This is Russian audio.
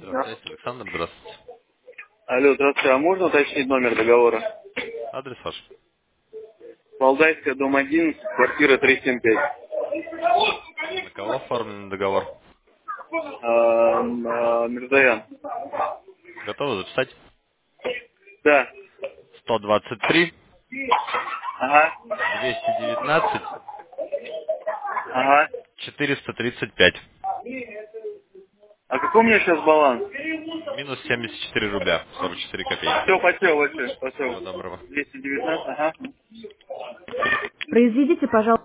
Здравствуйте, Александр, здравствуйте. Алло, здравствуйте. А можно уточнить номер договора? Адрес ваш. Валдайская, дом 11, квартира 375. На кого оформлен договор? Мирзаян. Готовы записать? Да. 123, Ага. 219, Ага. 435. А какой у меня сейчас баланс? Минус 74 рубля, 44 копейки. Все, спасибо большое. Всего Спасибо. доброго. 219, ага. Произведите, пожалуйста.